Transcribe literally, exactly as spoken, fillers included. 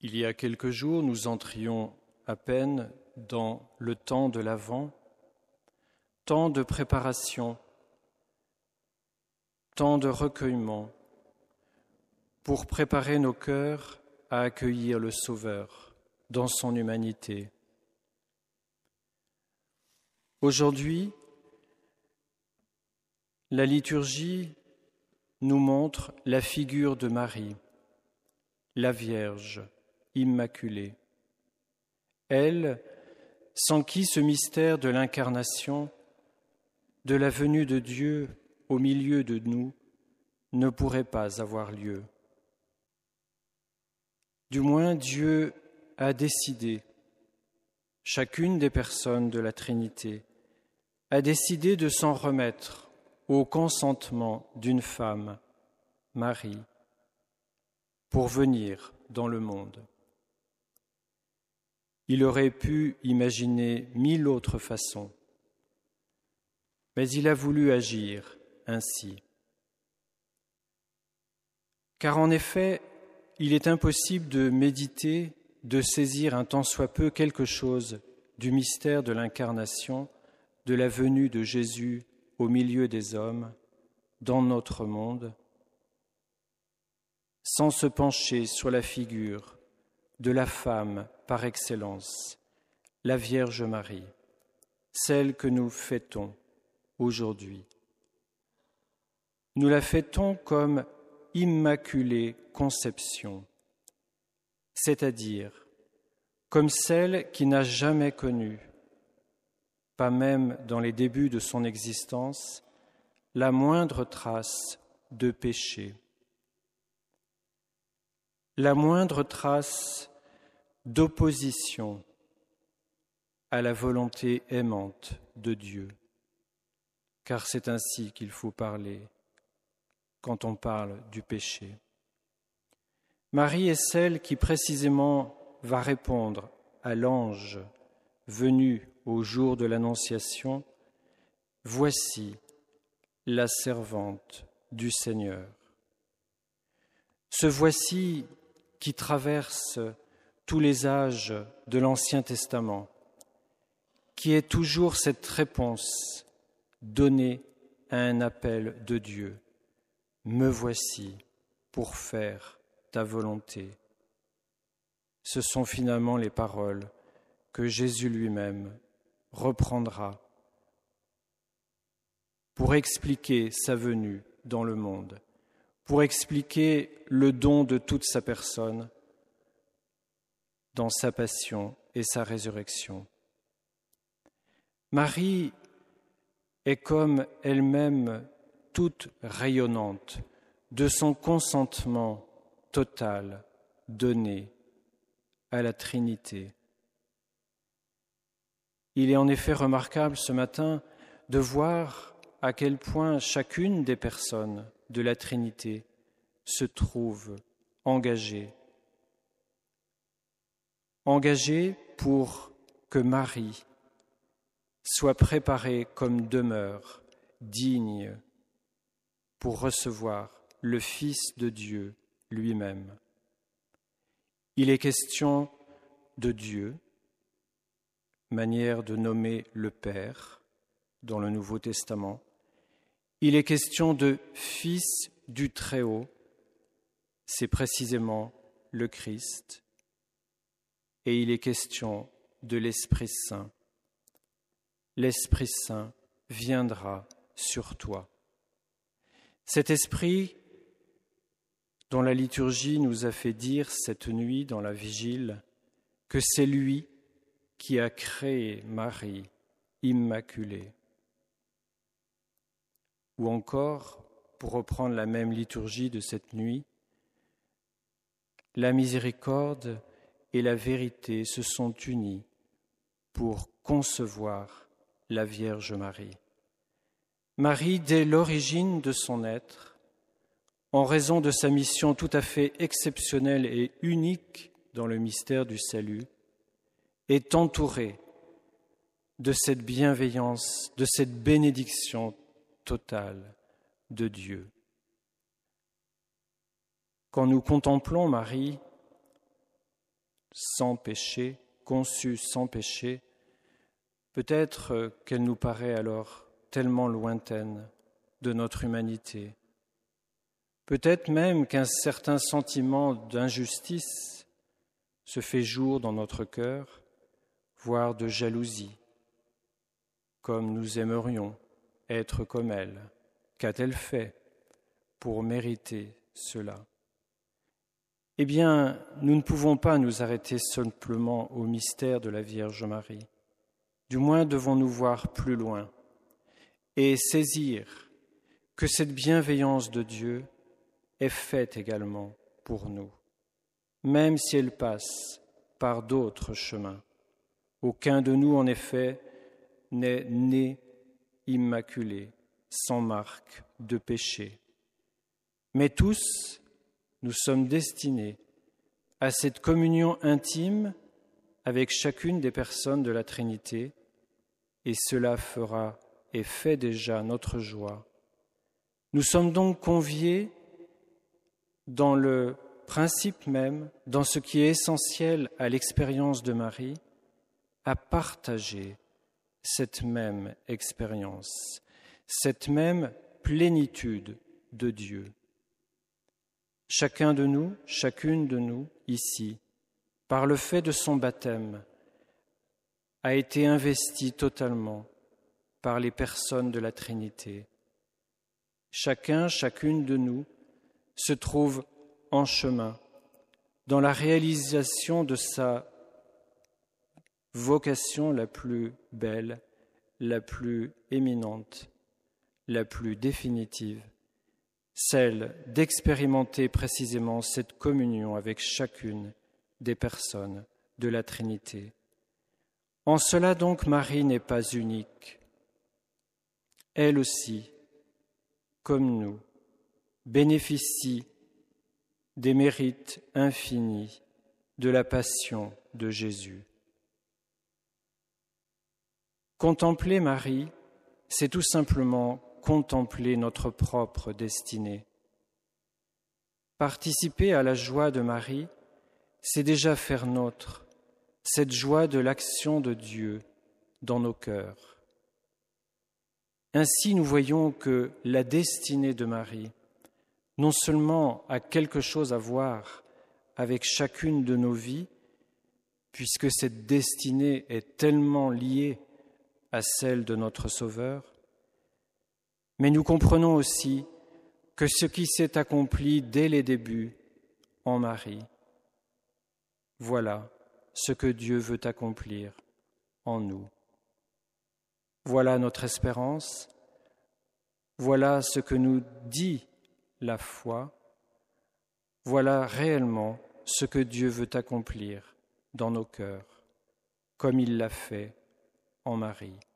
Il y a quelques jours, nous entrions à peine dans le temps de l'Avent, temps de préparation, temps de recueillement, pour préparer nos cœurs à accueillir le Sauveur dans son humanité. Aujourd'hui, la liturgie nous montre la figure de Marie, la Vierge immaculée. Elle, sans qui ce mystère de l'incarnation, de la venue de Dieu au milieu de nous, ne pourrait pas avoir lieu. Du moins, Dieu a décidé, chacune des personnes de la Trinité, a décidé de s'en remettre au consentement d'une femme, Marie, pour venir dans le monde. Il aurait pu imaginer mille autres façons, mais il a voulu agir ainsi. Car en effet, il est impossible de méditer, de saisir un tant soit peu quelque chose du mystère de l'incarnation, de la venue de Jésus au milieu des hommes, dans notre monde, sans se pencher sur la figure de la femme par excellence, la Vierge Marie, celle que nous fêtons aujourd'hui. Nous la fêtons comme Immaculée Conception, c'est-à-dire comme celle qui n'a jamais connu, pas même dans les débuts de son existence, la moindre trace de péché, la moindre trace d'opposition à la volonté aimante de Dieu, car c'est ainsi qu'il faut parler quand on parle du péché. Marie est celle qui précisément va répondre à l'ange venu au jour de l'Annonciation, « Voici la servante du Seigneur ». Ce « voici » qui traverse tous les âges de l'Ancien Testament, qui est toujours cette réponse donnée à un appel de Dieu. « Me voici pour faire ta volonté ». Ce sont finalement les paroles que Jésus lui-même reprendra pour expliquer sa venue dans le monde, pour expliquer le don de toute sa personne dans sa passion et sa résurrection. Marie est comme elle-même toute rayonnante de son consentement total donné à la Trinité. Il est en effet remarquable ce matin de voir à quel point chacune des personnes de la Trinité se trouve engagée. Engagée pour que Marie soit préparée comme demeure digne pour recevoir le Fils de Dieu lui-même. Il est question de Dieu, manière de nommer le Père dans le Nouveau Testament. Il est question de Fils du Très-Haut, c'est précisément le Christ. Et il est question de l'Esprit Saint. L'Esprit Saint viendra sur toi. Cet Esprit dont la liturgie nous a fait dire cette nuit dans la Vigile que c'est lui qui a créé Marie immaculée. Ou encore, pour reprendre la même liturgie de cette nuit, la miséricorde et la vérité se sont unies pour concevoir la Vierge Marie. Marie, dès l'origine de son être, en raison de sa mission tout à fait exceptionnelle et unique dans le mystère du salut, est entourée de cette bienveillance, de cette bénédiction totale de Dieu. Quand nous contemplons Marie, sans péché, conçue sans péché, peut-être qu'elle nous paraît alors tellement lointaine de notre humanité. Peut-être même qu'un certain sentiment d'injustice se fait jour dans notre cœur, voire de jalousie, comme nous aimerions être comme elle. Qu'a-t-elle fait pour mériter cela ? Eh bien, nous ne pouvons pas nous arrêter simplement au mystère de la Vierge Marie. Du moins, devons-nous voir plus loin et saisir que cette bienveillance de Dieu est faite également pour nous, même si elle passe par d'autres chemins. Aucun de nous, en effet, n'est né immaculé, sans marque de péché. Mais tous, nous sommes destinés à cette communion intime avec chacune des personnes de la Trinité, et cela fera et fait déjà notre joie. Nous sommes donc conviés dans le principe même, dans ce qui est essentiel à l'expérience de Marie, à partager cette même expérience, cette même plénitude de Dieu. Chacun de nous, chacune de nous, ici, par le fait de son baptême, a été investi totalement par les personnes de la Trinité. Chacun, chacune de nous se trouve en chemin dans la réalisation de sa vocation la plus belle, la plus éminente, la plus définitive, celle d'expérimenter précisément cette communion avec chacune des personnes de la Trinité. En cela donc, Marie n'est pas unique. Elle aussi, comme nous, bénéficie des mérites infinis de la passion de Jésus. Contempler Marie, c'est tout simplement contempler notre propre destinée. Participer à la joie de Marie, c'est déjà faire nôtre cette joie de l'action de Dieu dans nos cœurs. Ainsi, nous voyons que la destinée de Marie, non seulement a quelque chose à voir avec chacune de nos vies, puisque cette destinée est tellement liée à celle de notre Sauveur, mais nous comprenons aussi que ce qui s'est accompli dès les débuts en Marie, voilà ce que Dieu veut accomplir en nous. Voilà notre espérance, voilà ce que nous dit la foi, voilà réellement ce que Dieu veut accomplir dans nos cœurs, comme il l'a fait en Marie.